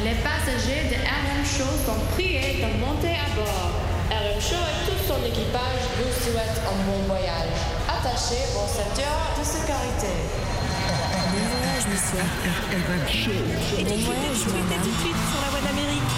Les passagers de RM Show sont priés de monter à bord. RM Show et tout son équipage vous souhaitent un bon voyage. Attachez vos ceintures de sécurité. Bon voyage, monsieur. RM Show. Bon voyage, madame. Tout de suite sur la voie d'Amérique.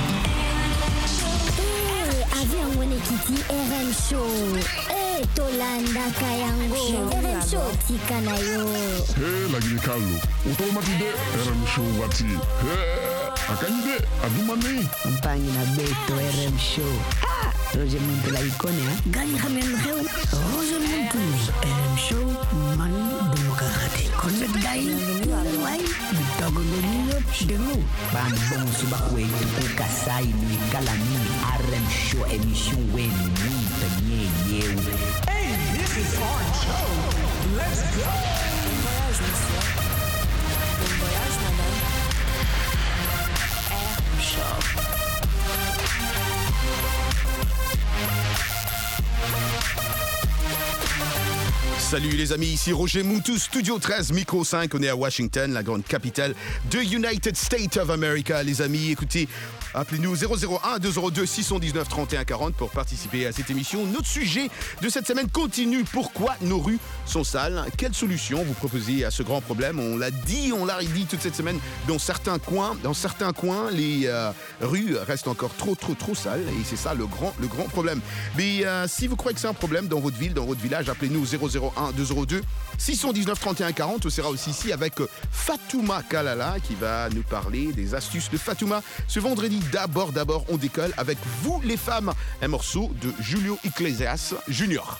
Avion Wenekiti RM Show. Tolanda Kayango. RM Show Tikanayo. Lagi Carlo. Automatide RM Show wati. Akanyide adumani. Mpangi na beto RM Show. Roger Muntu la ikone ha. Gani khamen kheu. Roger Muntu. RM Show man demokrati. Konnet gai. Wai. Bitagondonio demu. Ban bon suba kwetu kukasai ni kalami RM Show emission wen ni tanye yew. Hey, this is our show. Let's go. Bon voyage, monsieur. Bon voyage, madame. RM Show. Salut les amis, ici Roger Muntu, Studio 13, Micro 5, on est à Washington, la grande capitale de United States of America. Les amis, écoutez, appelez-nous 001-202-619-3140 pour participer à cette émission. Notre sujet de cette semaine continue. Pourquoi nos rues sont sales? Quelle solution vous proposez à ce grand problème? On l'a dit toute cette semaine. Dans certains coins, les rues restent encore trop sales et c'est ça le grand problème. Mais si vous croyez que c'est un problème dans votre ville, dans votre village, appelez-nous 001-202-619-3140. On sera aussi ici avec Fatouma Kalala qui va nous parler des astuces de Fatouma. Ce vendredi, d'abord, on décolle avec Vous les femmes, un morceau de Julio Iglesias Junior.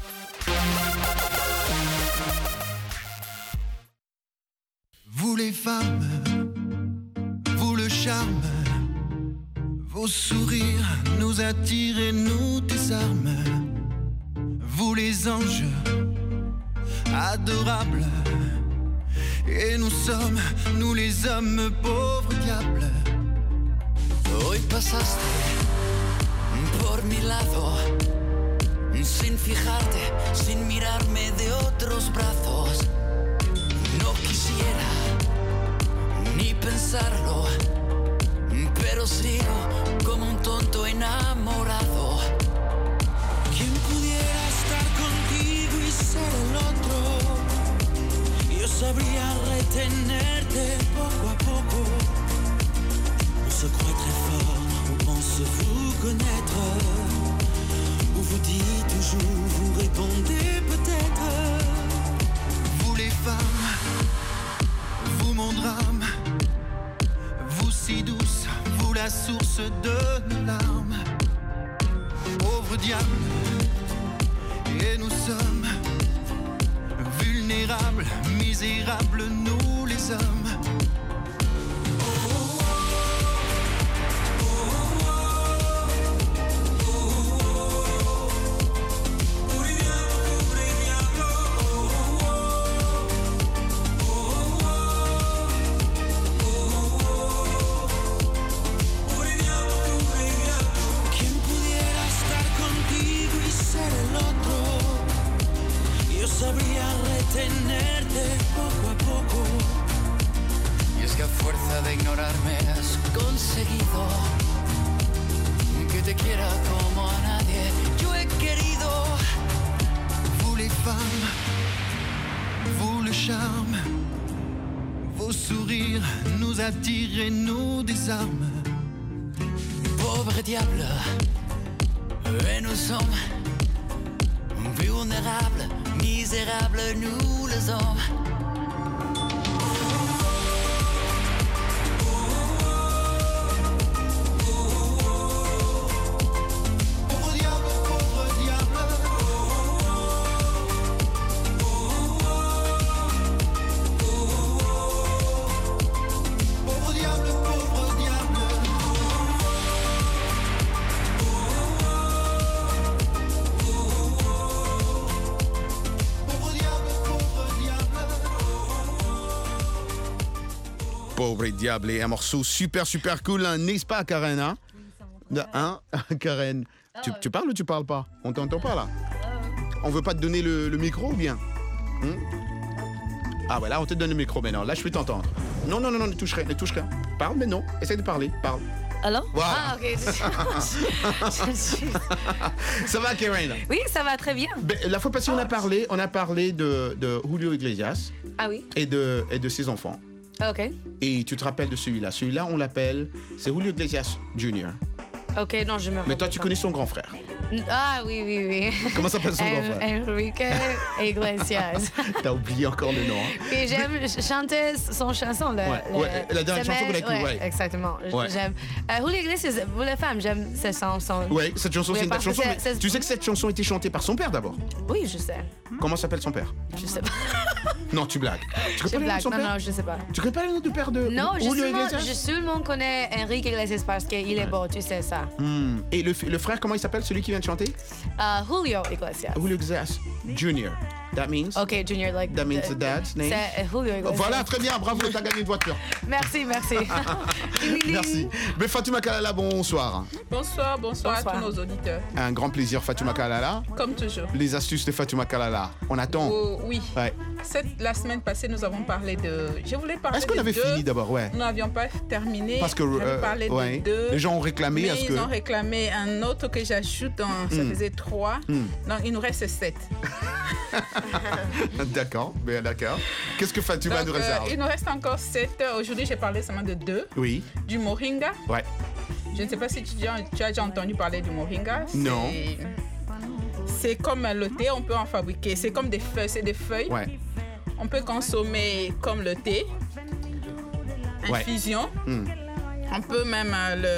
Vous les femmes, vous le charme, vos sourires nous attirent et nous désarment. Vous les anges, adorables, et nous sommes, nous les hommes, pauvres diables. Hoy pasaste por mi lado, sin fijarte, sin mirarme de otros brazos. No quisiera ni pensarlo, pero sigo como un tonto enamorado. ¿Quién pudiera estar contigo y ser el otro? Yo sabría retenerte poco a poco. On se croit très fort, on pense vous connaître. On vous dit toujours, vous répondez peut-être. Vous les femmes, vous mon drame, vous si douce, vous la source de nos larmes. Pauvre diable, et nous sommes vulnérables, misérables, nous les hommes. Sabría retenerte poco a poco. Y es que a fuerza de ignorarme has conseguido que te quiera como a nadie yo he querido. Vous les femmes, vous le charme, vos sourires nous attirent et nous désarment. Pauvre diable, et nous sommes vulnérables, misérables, nous les hommes. Pauvre diable, et un morceau super cool, hein, n'est-ce pas Karen, hein? Hein, Karen, tu parles ou tu parles pas? On t'entend pas là? On veut pas te donner le micro ou bien? Ah voilà, on te donne le micro maintenant, là je peux t'entendre. Non, ne touche rien. Parle, mais non. Essaye de parler. Parle. Alors? Voilà. Ah, ok. Ça va, Karen? Oui, ça va très bien. Ben, la fois passée, on a parlé de Julio Iglesias Ah oui? et de ses enfants. Ok. Et tu te rappelles de celui-là. Celui-là, on l'appelle, c'est Julio Iglesias Jr. Ok, non, je me rappelle. Mais toi, tu connais son grand frère. Ah oui, oui, oui. Comment s'appelle son grand frère? Enrique Iglesias. T'as oublié encore le nom. Hein? Et j'aime chanter son chanson. La dernière chanson qu'on a écoutée. Ouais. Exactement. Ouais. J'aime. Julio Iglesias, pour les femmes, j'aime cette chanson. Oui, cette chanson, c'est une belle parce que chanson. c'est- Mais tu sais que cette chanson a été chantée par son père d'abord. Oui, je sais. Comment s'appelle son père? Je sais pas. Non, tu blagues. Tu connais pas le nom de blague. son Non, père? non, je sais pas. Tu connais pas le nom du père de Non, Julio Iglesias? je seulement connais Enrique Iglesias parce qu'il est beau, tu sais ça. Et le frère, comment il s'appelle, celui qui vient de chanter? Julio Iglesias. Julio Iglesias Jr. That means? Ok, Junior, like. That means the dad's name? C'est Julio Iglesias. Voilà, très bien, bravo, t'as gagné une voiture. Merci, merci. Merci. Mais Fatouma Kalala, bonsoir. Bonsoir à tous nos auditeurs. Un grand plaisir, Fatouma Kalala. Comme toujours. Les astuces de Fatouma Kalala. On attend. Oh, oui. Ouais. La semaine passée, nous avons parlé de... Je voulais parler Est-ce qu'on avait fini d'abord? Ouais. Nous n'avions pas terminé. Parce que J'avais parlé ouais. de 2. Les gens ont réclamé. Mais ils ont réclamé un autre que j'ajoute. Ça faisait 3. Donc, il nous reste 7. D'accord, bien d'accord. Qu'est-ce que Fatouma nous réserve? Il nous reste encore 7. Aujourd'hui, j'ai parlé seulement de 2. Oui. Du moringa. Ouais. Je ne sais pas si tu as déjà entendu parler du moringa. Non. C'est comme le thé, on peut en fabriquer. C'est comme des feuilles, c'est des feuilles. Ouais. On peut consommer comme le thé, infusion. On peut même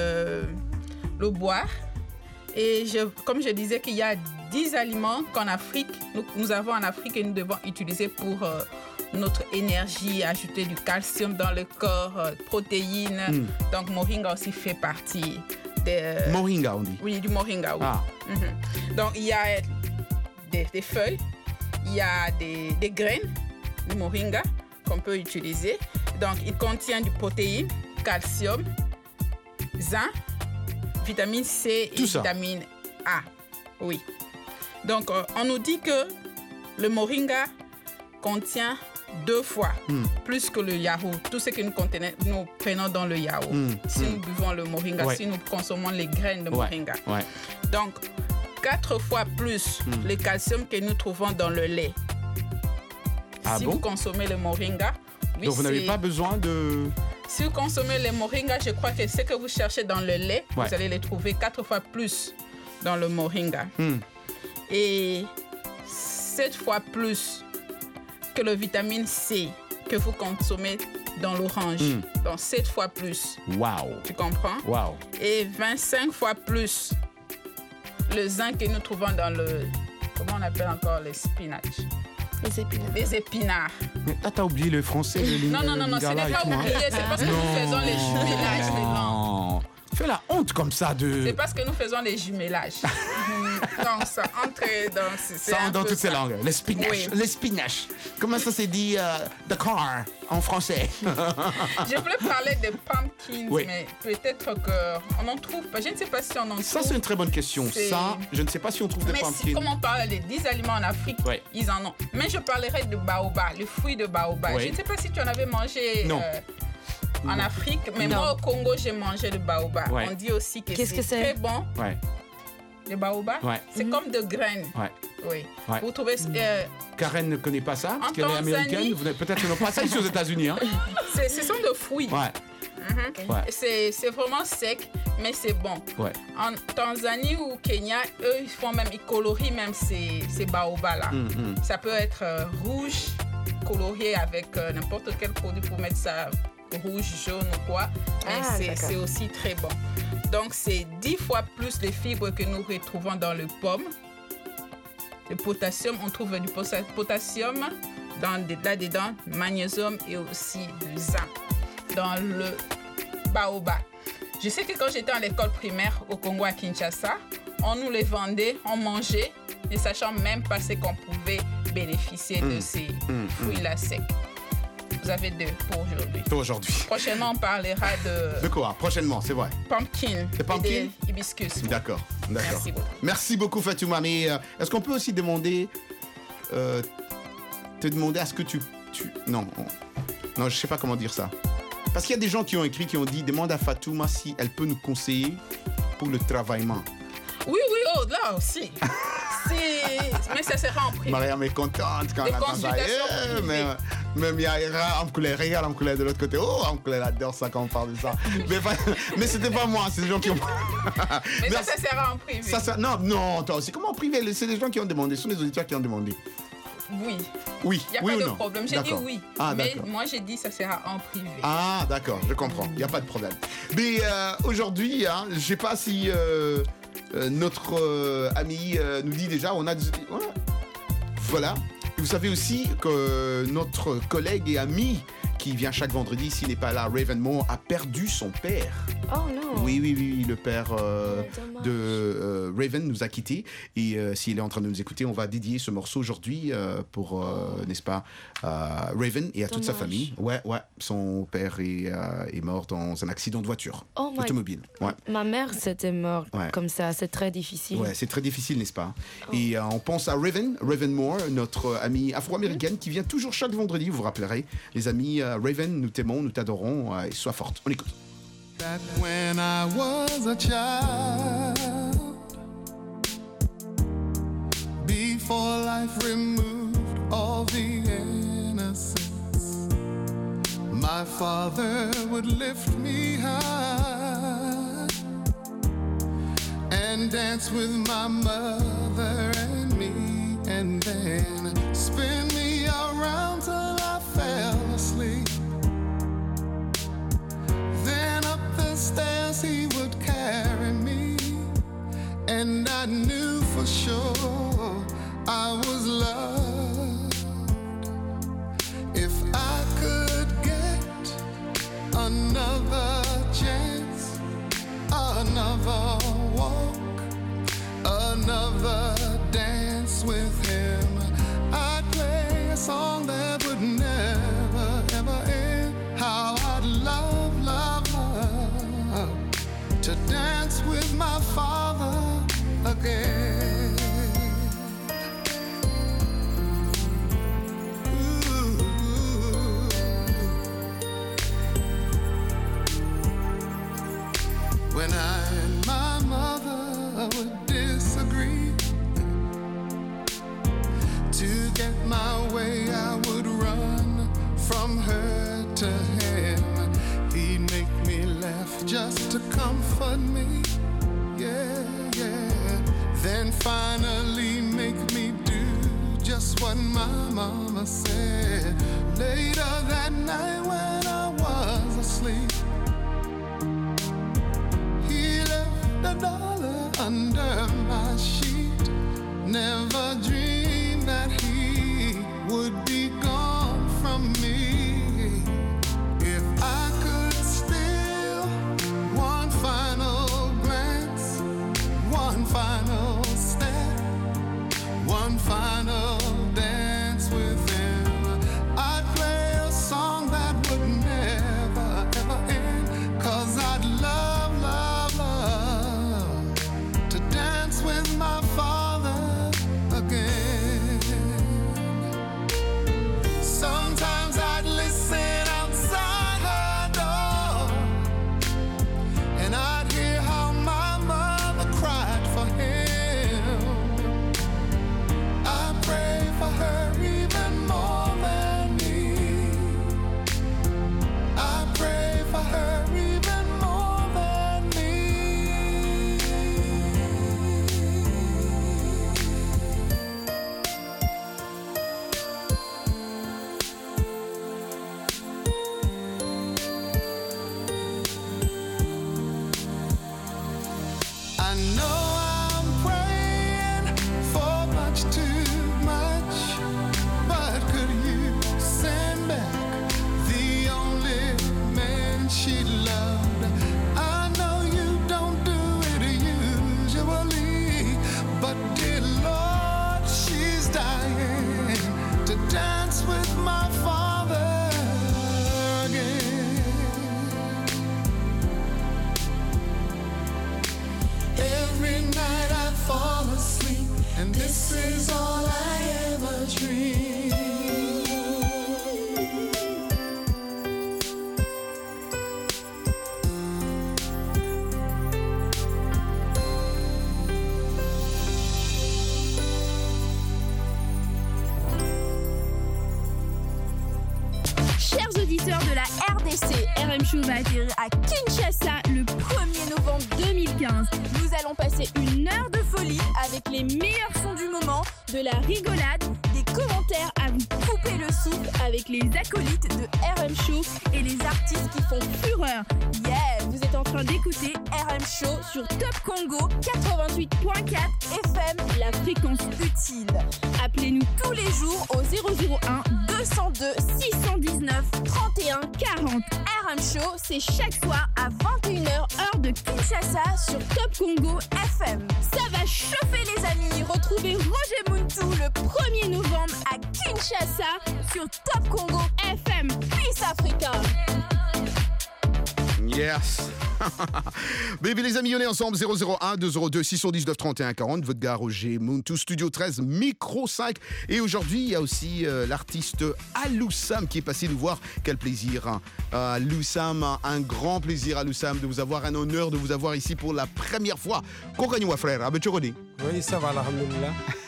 le boire. Et comme je disais qu'il y a 10 aliments qu'en Afrique, nous avons en Afrique et nous devons utiliser pour notre énergie, ajouter du calcium dans le corps, protéines. Donc moringa aussi fait partie des... Moringa, on dit? Oui, du moringa, oui. Ah. Donc il y a des feuilles, il y a des graines de moringa qu'on peut utiliser. Donc il contient du protéine, calcium, zinc, vitamine C et vitamine A. Oui. Donc on nous dit que le moringa contient 2 fois plus que le yaourt, tout ce que nous prenons dans le yaourt. Si nous buvons le moringa, si nous consommons les graines de moringa. Ouais. Donc 4 fois plus le calcium que nous trouvons dans le lait. Si vous consommez le moringa, oui, donc vous n'avez pas besoin de... Si vous consommez le moringa, je crois que ce que vous cherchez dans le lait, vous allez les trouver 4 fois plus dans le moringa. Et 7 fois plus que le vitamine C que vous consommez dans l'orange. Donc 7 fois plus. Wow. Tu comprends? Wow. Et 25 fois plus le zinc que nous trouvons dans le... Comment on appelle encore les spinach? Les épinards. Mais t'as oublié le français, le Non, ce n'est pas oublié, c'est parce que nous faisons les jumelages des langues. Fais la honte comme ça de... C'est parce que nous faisons les jumelages. Donc ça entre dans... Ça dans toutes ces langues. Les spinaches. Oui. Les spinaches. Comment ça s'est dit the car en français? Je voulais parler des pumpkins, mais peut-être qu'on en trouve pas. Je ne sais pas si on en trouve. Ça, c'est une très bonne question. Ça, je ne sais pas si on trouve des pumpkins. Mais comme on parle des 10 aliments en Afrique, ils en ont. Mais je parlerai de baobab, le fruit de baobab. Je ne sais pas si tu en avais mangé... en Afrique, mais moi au Congo, j'ai mangé le baobab. On dit aussi que c'est très bon. Le baobab, c'est comme de graines. Oui. Vous trouvez... Karen ne connaît pas ça, parce qu'elle est américaine. Peut-être qu'ils n'ont pas ça ici aux États-Unis. Hein. Ce sont des fruits. C'est vraiment sec, mais c'est bon. En Tanzanie ou au Kenya, eux, ils colorient même ces baobabs-là. Ça peut être rouge, colorié avec n'importe quel produit pour mettre ça rouge, jaune ou quoi. Mais c'est aussi très bon. Donc, c'est 10 fois plus les fibres que nous retrouvons dans le pomme. Le potassium, on trouve du potassium là-dedans, magnésium et aussi du zinc dans le baobab. Je sais que quand j'étais à l'école primaire au Congo à Kinshasa, on nous les vendait, on mangeait, ne sachant même pas ce qu'on pouvait bénéficier de ces fruits-là secs. Vous avez 2 pour aujourd'hui. Pour aujourd'hui. Prochainement, on parlera de... De quoi? Prochainement, c'est vrai. Pumpkin. Des pumpkins? Et des hibiscus. D'accord. Merci beaucoup. Merci beaucoup, Fatouma. Mais est-ce qu'on peut aussi demander... te demander à ce que tu... Non, je sais pas comment dire ça. Parce qu'il y a des gens qui ont écrit, qui ont dit, demande à Fatouma si elle peut nous conseiller pour le travaillement. Oui, là aussi. Mais ça sera en privé. Mariam est contente quand elle entend ça. Même il y a Amkoulé, regarde Amkoulé de l'autre côté. Oh, Amkoulé adore ça quand on parle de ça. Mais c'était pas moi, c'est des gens qui ont... mais ça sera en privé. Non, toi aussi. Comment en privé? C'est des gens qui ont demandé, ce sont les auditeurs qui ont demandé. Oui. Oui. Il n'y a oui pas ou de problème. J'ai dit oui. Mais moi, j'ai dit ça sera en privé. Ah, d'accord, je comprends. Il n'y a pas de problème. Mais aujourd'hui, je ne sais pas si notre ami nous dit déjà, on a... Voilà. Et vous savez aussi que notre collègue et ami qui vient chaque vendredi, s'il n'est pas là, Raven Moore, a perdu son père. Oh non. Oui, le père de Raven nous a quittés. Et s'il est en train de nous écouter, on va dédier ce morceau aujourd'hui pour, n'est-ce pas, Raven et à toute sa famille. Ouais, son père est mort dans un accident de voiture automobile. Ouais. Ma mère, c'était mort comme ça. C'est très difficile. Ouais, c'est très difficile, n'est-ce pas? Et on pense à Raven Moore, notre amie afro-américaine qui vient toujours chaque vendredi, vous vous rappellerez. Les amis, Raven, nous t'aimons, nous t'adorons et sois forte. On écoute. Back when I was a child, before life removed all the innocence, my father would lift me high and dance with my mother and me, and then spin me around till I fell asleep. Then up the stairs he would carry me, and I knew for sure I was loved. If I could get another chance, another walk, another dance with him, I'd play a song that would never, ever end. How I'd love to dance with my father again. Ooh. When I and my mother would disagree, to get my way I would run from her to him. He'd make me laugh just to comfort me, yeah. Then finally make me do just what my mama said. Later that night when I was asleep, he left $1 under my sheet. Never dreamed that he would be gone from me. If I could steal one final glance, one final step, one final dance with him, I'd play a song that would never, ever end. 'Cause I'd love to dance with my father again. Sometimes I'd listen outside her door, and I'd hear how my mother cried for him. I pray for her even more than me. I pray for her even more than me. I know I'm praying for much too much, but could you send back the only man she loved? I know you don't do it usually, but dear Lord, she's dying to dance with my father again. Every night I fall asleep, and this is all I ever dream. RM Show va atterrir à Kinshasa le 1er novembre 2015. Nous allons passer une heure de folie avec les meilleurs sons du moment, de la rigolade, des commentaires à vous couper le souffle avec les acolytes de RM Show et les artistes qui font fureur. Yeah, vous êtes en train d'écouter RM Show sur Top Congo 88.4 FM, la fréquence utile. Appelez-nous tous les jours au 001 202 619 31 40. RM Show, c'est chaque soir à 21h heure de Kinshasa sur Top Congo FM. Ça va chauffer les amis. Retrouvez Roger Muntu le 1er novembre à Kinshasa sur Top Congo FM. Peace Africa. Yes. Baby les amis, on est ensemble 001 202 619 31 40. Votre gars Roger Muntu, Studio 13, Micro 5. Et aujourd'hui, il y a aussi l'artiste Alou Sam qui est passé nous voir. Quel plaisir. Hein. Alou Sam, un grand plaisir Alou Sam de vous avoir, un honneur de vous avoir ici pour la première fois. Kokanywa frère, oui, ça va, alhamdoulilah.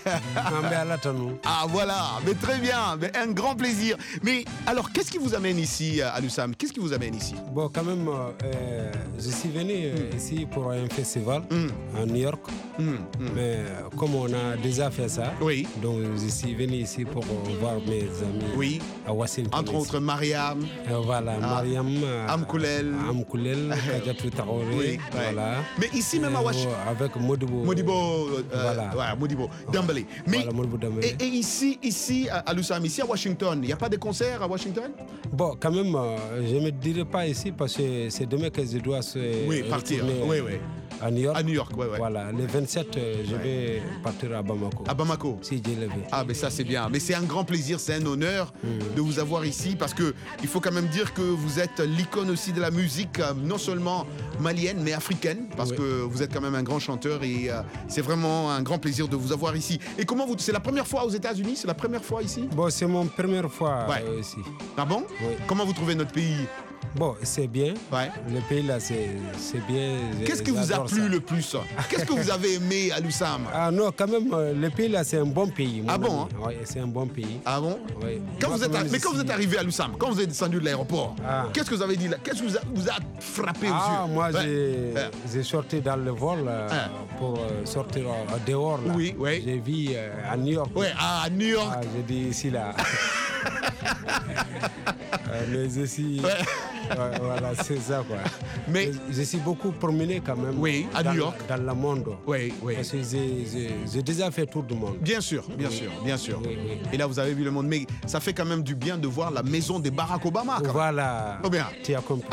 Ah voilà, mais très bien, mais un grand plaisir. Mais alors, qu'est-ce qui vous amène ici, Alou Sam? Qu'est-ce qui vous amène ici? Bon, quand même, je suis venu ici pour un festival à New York. Mais comme on a déjà fait ça, oui. Donc je suis venu ici pour voir mes amis à Washington. Entre autres, Mariam. Voilà, Mariam. Amkoulel. Kajatou Traoré. Oui, voilà. Mais ici même à Washington. Avec Modibo. Voilà. Ouais, Modibo. Dembélé. Mais voilà, et ici à Alou Sam, ici à Washington, il n'y a pas de concert à Washington? Bon, quand même, je ne me dirai pas ici parce que c'est demain que je dois partir. Oui. À New York. À New York, oui. Voilà, le 27, je vais partir à Bamako. À Bamako? Si j'ai levé. Ah, mais ça, c'est bien. Mais c'est un grand plaisir, c'est un honneur de vous avoir ici parce qu'il faut quand même dire que vous êtes l'icône aussi de la musique, non seulement malienne, mais africaine, parce que vous êtes quand même un grand chanteur et c'est vraiment un grand plaisir de vous avoir ici. Et comment c'est la première fois aux États-Unis? C'est la première fois ici? Bon, c'est mon première fois ici. Ah bon? Oui. Comment vous trouvez notre pays? Bon, c'est bien. Ouais. Le pays là, c'est bien. Qu'est-ce qui vous a plu le plus? Qu'est-ce que vous avez aimé à Alou Sam? Ah non, quand même, le pays là, c'est un bon pays. Ah bon hein? Oui, c'est un bon pays. Ah bon? Oui. Quand vous êtes arrivé à Alou Sam, quand vous êtes descendu de l'aéroport, qu'est-ce que vous avez dit là? Qu'est-ce qui vous a frappé aux yeux? Moi, j'ai sorti dans le vol pour sortir dehors là. Oui. J'ai vu à New York. Oui, à New York. J'ai dit ici là. Mais aussi. Voilà, c'est ça quoi. Mais je suis beaucoup promené quand même. Oui, à New York. Dans le monde. Oui. Parce que j'ai déjà fait tout le monde. Bien sûr. Oui. Et là, vous avez vu le monde. Mais ça fait quand même du bien de voir la maison de Barack Obama. Voilà. Oh bien. Tu as compris.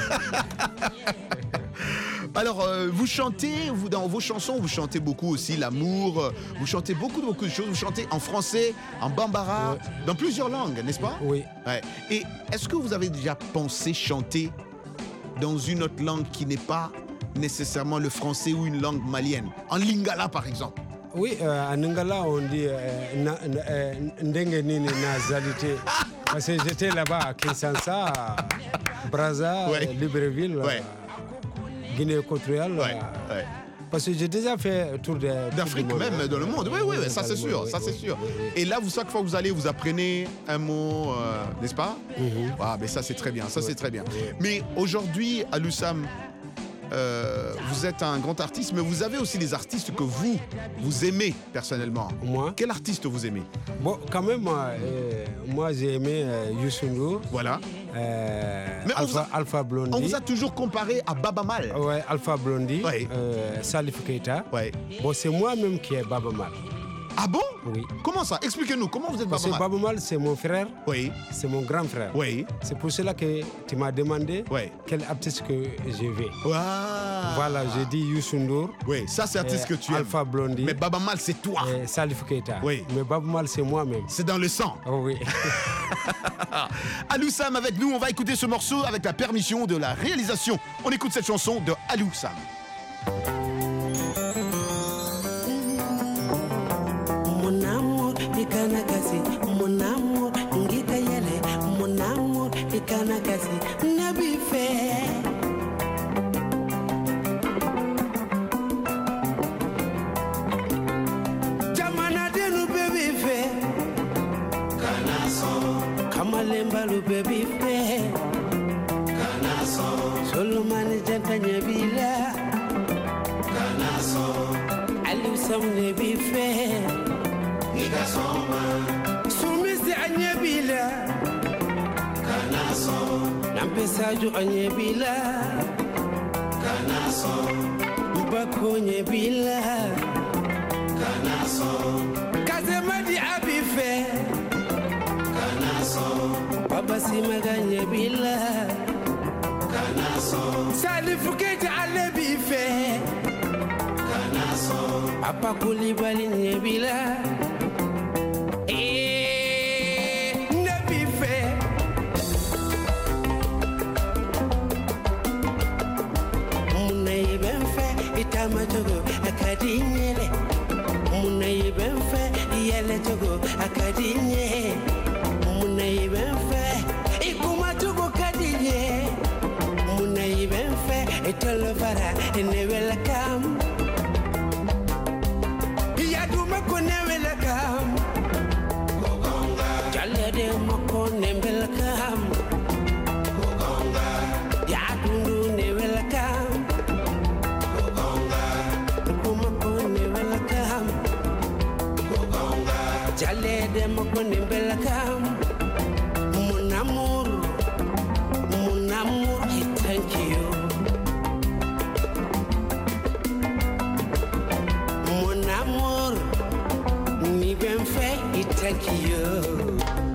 Alors, vous chantez, dans vos chansons, vous chantez beaucoup aussi l'amour, vous chantez beaucoup de choses, vous chantez en français, en bambara, dans plusieurs langues, n'est-ce pas? Oui. Ouais. Et est-ce que vous avez déjà pensé chanter dans une autre langue qui n'est pas nécessairement le français ou une langue malienne? En lingala, par exemple? Oui, en lingala, on dit Ndengenini Nazalité. Parce que j'étais là-bas à Kinshasa, Brazza, Libreville. Guinée équatoriale. Parce que j'ai déjà fait un tour d'Afrique, même dans le monde. Oui, ça c'est sûr. Et là, chaque fois que vous allez, vous apprenez un mot, n'est-ce pas? Mais ça c'est très bien. Mais aujourd'hui, Alou Sam, vous êtes un grand artiste, mais vous avez aussi des artistes que vous aimez personnellement. Moi? Quel artiste vous aimez? Bon, quand même, moi j'ai aimé Youssou N'Dour. Voilà. Mais Alpha Blondy. On vous a toujours comparé à Baba Mal. Ouais, Alpha Blondy. Salif Keita. Bon, c'est moi-même qui est Baba Mal. Ah bon? Oui. Comment ça? Expliquez-nous, comment vous êtes Baba Mal? Parce que Baba Mal, c'est mon frère. Oui. C'est mon grand frère. Oui. C'est pour cela que tu m'as demandé quel artiste que je vais. Voilà, j'ai dit Youssou N'Dour. Oui, ça c'est l'artiste que tu aimes. Alpha Blondy. Mais Baba Mal, c'est toi. Salif Keita. Oui. Mais Baba Mal, c'est moi-même. C'est dans le sang. Oh oui. Alou Sam avec nous, on va écouter ce morceau avec la permission de la réalisation. On écoute cette chanson de Alou Sam. Mon amour, ngita yele, mon amour, ikana kasi, nabi fe. Jamana denu baby fe. Kanaso. Kamalemba lu baby fe. Kanaso. Ousmane Janta Nyabila Kanaso Aliou Sam Nebife Nika Soma Sumisi Anyabila Kanaso Nampesaju Anyabila Kanaso Mbako Nyabila Kanaso Kazemadi Abife Kanaso Baba Simaga Nyabila Kanaso Salifu Keita Alebife Kanaso Papa Kulibali Nyabila Nebife Munayi Benfe Itama Togo Akadinyele Munayi Benfe Yele Togo Akadinye Munayi Benfe Ikuma Togo Kadinye Munayi Benfe Itolofara Ne welcome Yaduma Kone welcome Jalede Moko Ne welcome Yadundu Ne welcome Kumako Ne welcome Jalede Moko Ne welcome Mon amour, thank you. Mon amour, mi bien fait, thank you.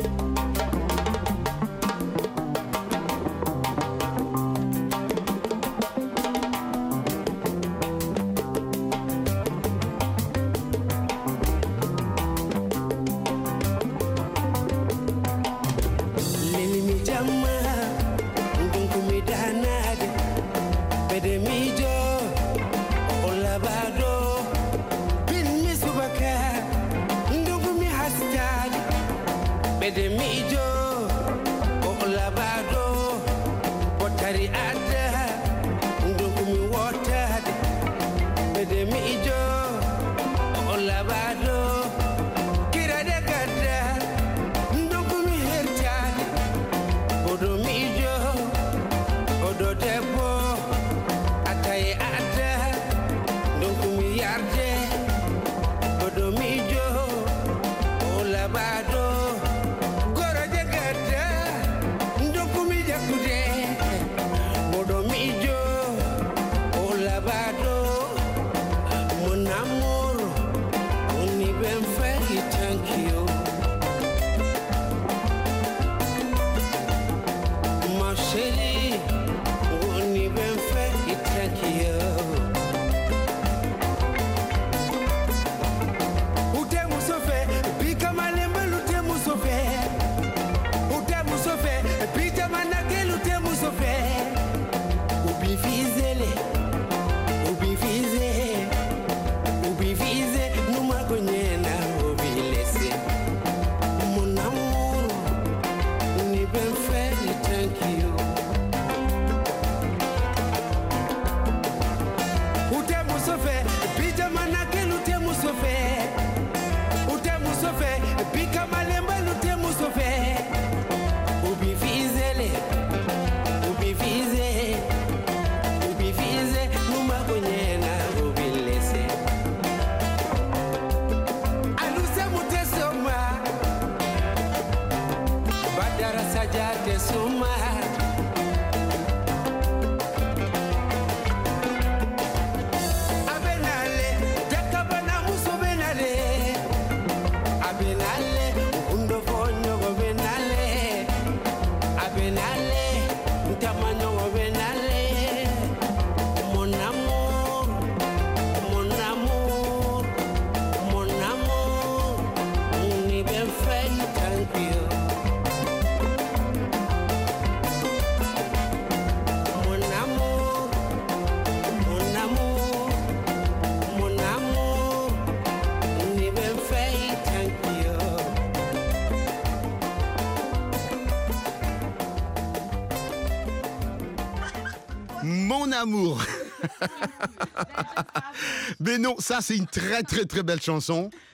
Mon amour. Mais non, ça c'est une très très très belle chanson.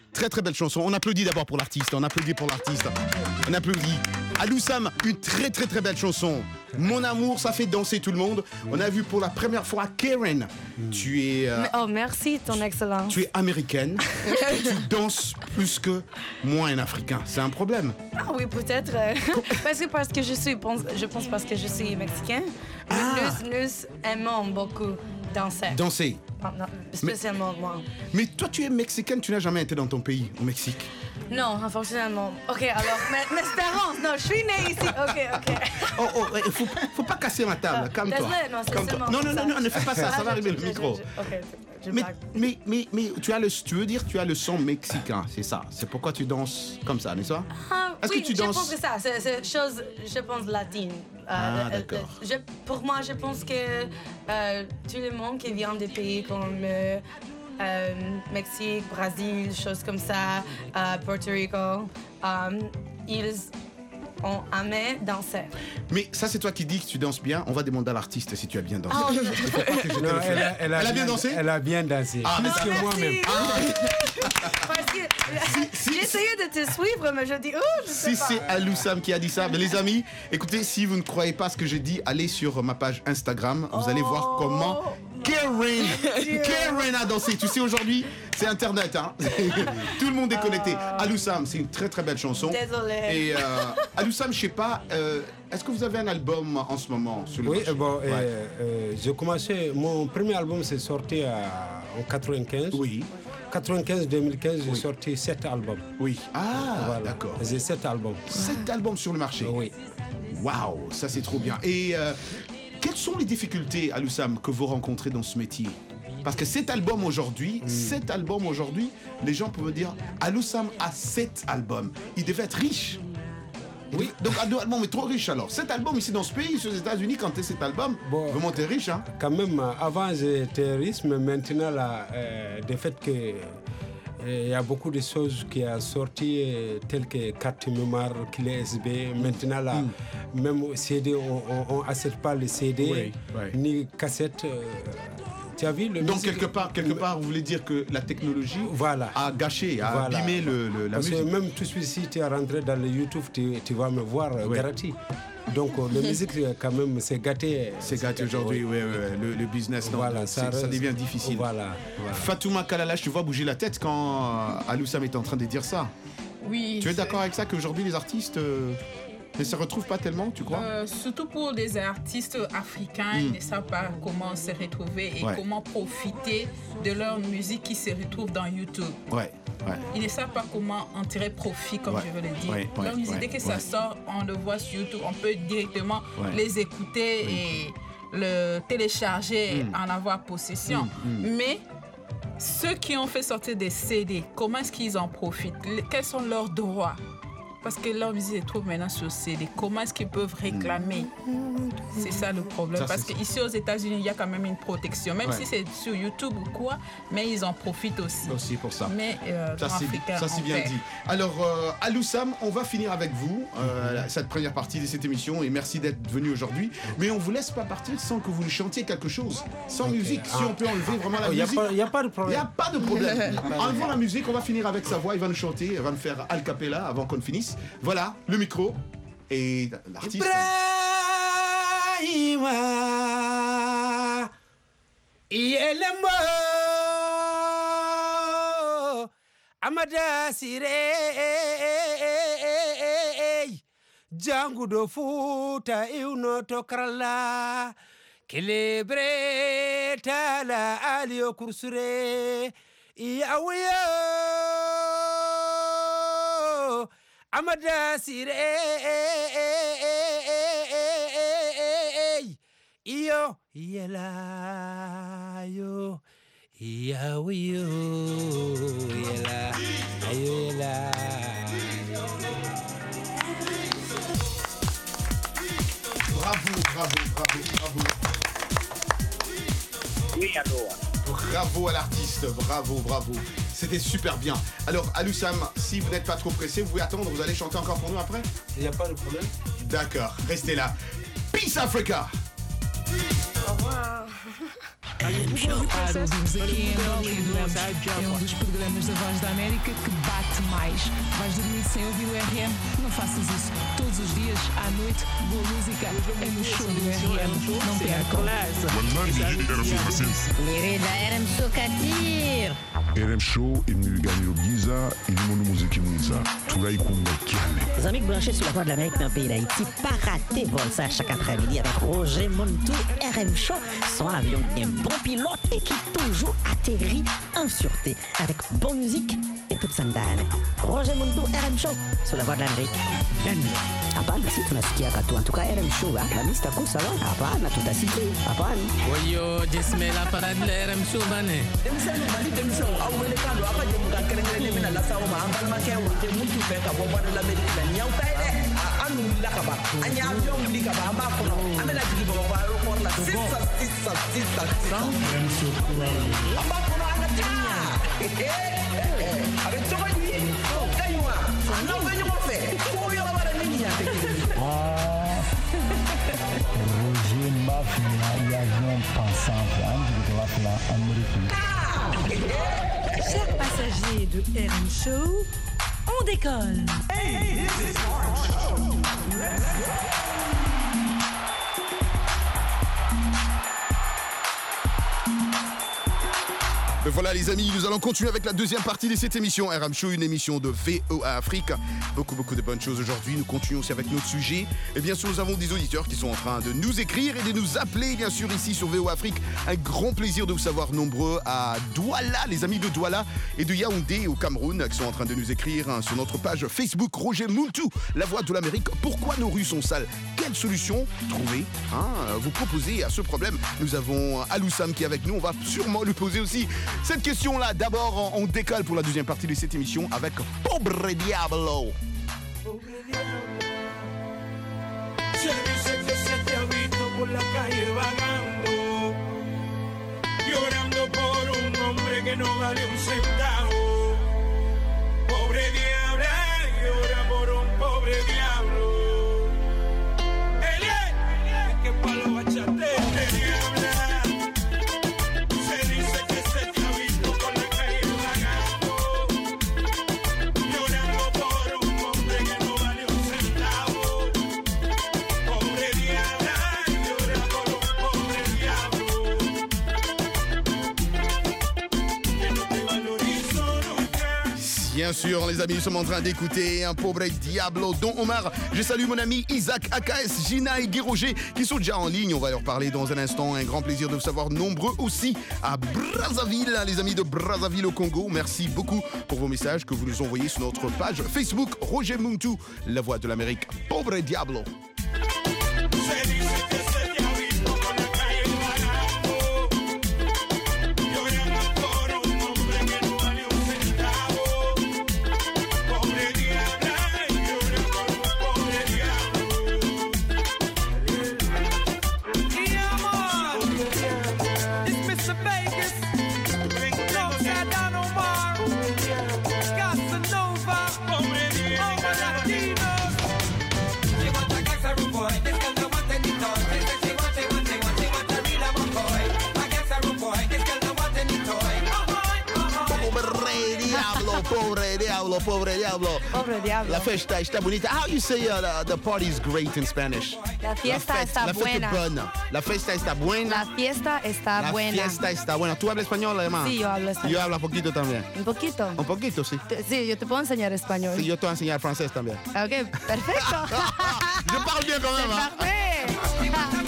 Très très belle chanson. On applaudit d'abord pour l'artiste. On applaudit. Aloussam, une très très très belle chanson. Mon amour, ça fait danser tout le monde. On a vu pour la première fois Karen. Tu es... Oh, merci, ton excellence. Tu es américaine. Tu danses plus que moi un Africain. C'est un problème. Ah oui, peut-être. parce que je pense parce que je suis mexicain. Nous aimons beaucoup danser. Danser. Non, spécialement moi. Mais toi, tu es mexicaine, tu n'as jamais été dans ton pays, au Mexique. Non, unfortunately. OK, alors, mais Espérance, non, je suis née ici. OK. Faut pas casser ma table, calme-toi. Non, c'est seulement non, ne fais pas ça, ça va arriver le micro. Mais tu veux dire tu as le son mexicain, c'est ça. C'est pourquoi tu danses comme ça, n'est-ce pas? Est-ce que tu danses? Je pense que ça, c'est chose, je pense, latine. D'accord. Pour moi, je pense que tout le monde qui vient des pays comme Mexique, Brésil, choses comme ça, Puerto Rico, ils ont aimé danser. Mais ça, c'est toi qui dis que tu danses bien. On va demander à l'artiste si tu as bien dansé. Elle a bien dansé. Elle a bien dansé. Plus que moi-même. Parce que j'ai essayé de te suivre, mais je dis, je sais pas. Si c'est Aloussam qui a dit ça, mais les amis, écoutez, si vous ne croyez pas ce que j'ai dit, allez sur ma page Instagram. Vous allez voir comment Karen a dansé. Tu sais, aujourd'hui, c'est Internet. Hein. Tout le monde est connecté. Aloussam, c'est une très très belle chanson. Désolée. Et Aloussam, je sais pas, est-ce que vous avez un album en ce moment sur le marché? J'ai commencé, mon premier album s'est sorti en 95. Oui. 95-2015, j'ai sorti 7 albums. Oui. Ah, voilà. D'accord. J'ai 7 albums. 7 albums sur le marché? Oui. Waouh, ça c'est trop bien. Et quelles sont les difficultés, Aloussam, que vous rencontrez dans ce métier? Parce que cet album aujourd'hui, les gens peuvent dire Aloussam a 7 albums. Il devait être riche. Oui. Donc un album est trop riche alors. Cet album ici dans ce pays, aux États-Unis, quand tu as cet album, vraiment t'es riche, hein? Quand même, avant j'étais riche, mais maintenant là, du fait que il y a beaucoup de choses qui sont sorties, telles que carte mémoire, clé USB. Maintenant là, même CD, on n'achète pas les CD, ni cassette. Tu as vu le Donc quelque part, vous voulez dire que la technologie a gâché, a abîmé la Parce musique. que même tout de suite, si tu es rentré dans le YouTube, tu vas me voir gratuit. Donc la musique, quand même, c'est gâté. C'est gâté aujourd'hui, le business, non, ça devient difficile. Voilà. Fatouma Kalalache, tu vois bouger la tête quand Aloussam est en train de dire ça. Oui. Tu es d'accord avec ça qu'aujourd'hui les artistes ne se retrouvent pas tellement, tu crois? Surtout pour des artistes africains, ils ne savent pas comment se retrouver et comment profiter de leur musique qui se retrouve dans YouTube. Ils ne savent pas comment en tirer profit, comme je veux le dire. Leur musique, dès que ça sort, on le voit sur YouTube, on peut directement les écouter et le télécharger, en avoir possession. Mais ceux qui ont fait sortir des CD, comment est-ce qu'ils en profitent? Quels sont leurs droits? Parce que leur musique se trouve maintenant sur CD. Comment est-ce qu'ils peuvent réclamer? C'est ça le problème. Parce qu'ici aux États-Unis, il y a quand même une protection. Même si c'est sur YouTube ou quoi, mais ils en profitent aussi. Aussi pour ça. Mais ça c'est bien dit. Alors, Aloussam, on va finir avec vous cette première partie de cette émission. Et merci d'être venu aujourd'hui. Mais on ne vous laisse pas partir sans que vous nous chantiez quelque chose. Sans musique, si on peut enlever vraiment la musique. Il n'y a pas de problème. Il n'y a pas de problème. Enlevons la musique, on va finir avec sa voix. Il va nous chanter, il va nous faire a cappella avant qu'on finisse. Voilà, le micro et l'artiste. Ibrahima Yelembo Amada Sire Jangudo Futa Iuno Tokrala Kelebre Tala Alio Kursure Iawio Amada Sire Iyo Yela Yo Yawiyo Yela Ayela. Bravo. Oui, alors. Bravo à l'artiste, bravo. C'était super bien. Alors, Aloussam, si vous n'êtes pas trop pressé, vous pouvez attendre, vous allez chanter encore pour nous après? Il n'y a pas de problème. D'accord, restez là. Peace Africa! Au revoir. Claro, ouvimos aqui em Angola e adoramos. É dos programas da Voz da América que bate mais. Vais dormir sem ouvir o RM? Não faças isso. Todos os dias, à noite, boa música é no show do RM. Não percam. RM Show Katir. RM Show inu gagner Giza, inu mono musique Giza. Tulai Kumba Kiane. Les amis branchés sur la Voix de l'Amérique dans le pays d'Haïti, pas rater vol ça chaque après-midi avec Roger Montou, RM Show, son avion un bon pilote et qui toujours atterrit en sûreté avec bonne musique et toute sandale. Roger Montou, RM Show sur la Voix de l'Amérique. Hapana, si tunasikia katu antuka RM Show la mista kusa lo hapana, tutasikia hapana. Oyo jesmela para de RM Show bane. Demsano bali demsano awele kando apa jemuka kerengere mina la sawo ma ambal ma kewo te mutu be ka boba de l'Amérique la nyaw tayde anu la ka ba anya avion li ka ba ma ko amela digi bo ba aéroport la sissa RM Show amba ko na ta avec toi lui kaywa na venyo mo fe ko yo la bara nini ya Roger Mafia y avion pensant américain. Chers passagers de RM Show, on décolle. Hey, this is RM Show. Let's go. Voilà les amis, nous allons continuer avec la deuxième partie de cette émission RM Show, une émission de VOA Afrique. Beaucoup de bonnes choses aujourd'hui. Nous continuons aussi avec notre sujet. Et bien sûr, nous avons des auditeurs qui sont en train de nous écrire et de nous appeler, bien sûr, ici sur VOA Afrique. Un grand plaisir de vous savoir nombreux à Douala, les amis de Douala et de Yaoundé au Cameroun, qui sont en train de nous écrire sur notre page Facebook. Roger Montou, la voix de l'Amérique. Pourquoi nos rues sont sales? Quelle solution trouver, vous proposer à ce problème? Nous avons Aloussam qui est avec nous. On va sûrement lui poser aussi cette question-là. D'abord, on décolle pour la deuxième partie de cette émission avec Pobre Diablo. Se dice que se te ha visto por la calle vagando, llorando por un hombre que no vale un centavo. Pobre diabla, llora por un pobre diablo. Es que palo bachate, diabla. Bien sûr, les amis, nous sommes en train d'écouter un Pobre Diablo, dont Omar. Je salue mon ami Isaac, AKS, Gina et Guy Roger, qui sont déjà en ligne. On va leur parler dans un instant. Un grand plaisir de vous savoir nombreux aussi à Brazzaville, les amis de Brazzaville au Congo. Merci beaucoup pour vos messages que vous nous envoyez sur notre page Facebook. Roger Montou, la voix de l'Amérique. Pobre Diablo. Pobre Diablo. Pobre Diablo. La fiesta está bonita. How you say the party is great in Spanish? La fiesta está buena. La fiesta está buena. La fiesta está buena. La fiesta está buena. ¿Tú hablas español, además? Sí, yo hablo español. Yo hablo poquito también. ¿Un poquito? Un poquito, sí. Sí, yo te puedo enseñar español. Sí, yo te voy a enseñar francés también. Ok, perfecto. Yo parle bien quand même. C'est parfait.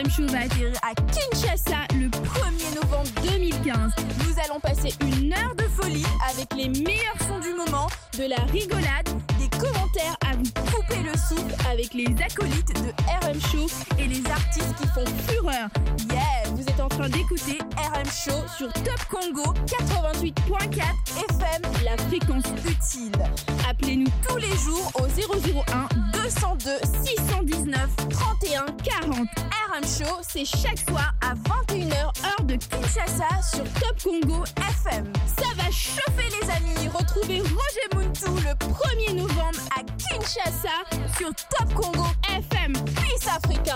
RM Show va atterrir à Kinshasa le 1er novembre 2015. Nous allons passer une heure de folie avec les meilleurs sons du moment, de la rigolade, des commentaires à vous couper le souffle avec les acolytes de RM Show et les artistes qui font fureur. Yeah, vous êtes en train d'écouter RM Show sur Top Congo 88.4 FM, la fréquence utile. Appelez-nous tous les jours au 001 202 619 31 40. RM Show, c'est chaque soir à 21h heure de Kinshasa sur Top Congo FM. Ça va chauffer les amis. Retrouvez Roger Muntu le 1er novembre à Kinshasa sur Top Congo FM. Peace Africa.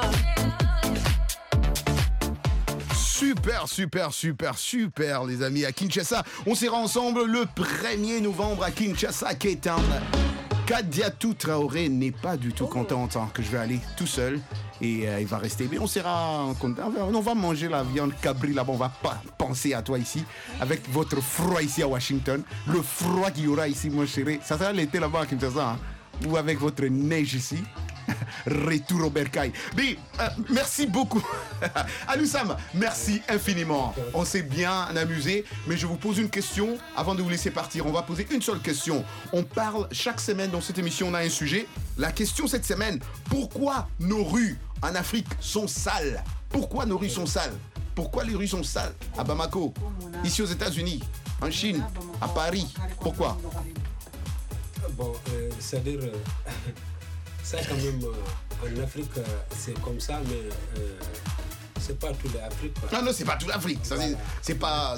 Super, les amis, à Kinshasa. On sera ensemble le 1er novembre à Kinshasa, Cape Town. Kadiatou Traoré n'est pas du tout contente que je vais aller tout seul et il va rester. Mais on sera content. On va manger la viande cabri là-bas. On va pas penser à toi ici avec votre froid ici à Washington. Le froid qu'il y aura ici, mon chéri. Ça sera l'été là-bas à Kinshasa ou avec votre neige ici. Retour au bercail. Mais merci beaucoup. Anoussam, merci infiniment. On s'est bien amusé, mais je vous pose une question avant de vous laisser partir. On va poser une seule question. On parle chaque semaine dans cette émission, on a un sujet. La question cette semaine, pourquoi nos rues en Afrique sont sales? Pourquoi nos rues sont sales? Pourquoi les rues sont sales à Bamako, ici aux États-Unis, en Chine, à Paris? Pourquoi? Bon, c'est-à-dire... Ça, quand même, en Afrique, c'est comme ça, mais c'est pas toute l'Afrique. Non, c'est pas toute l'Afrique. C'est pas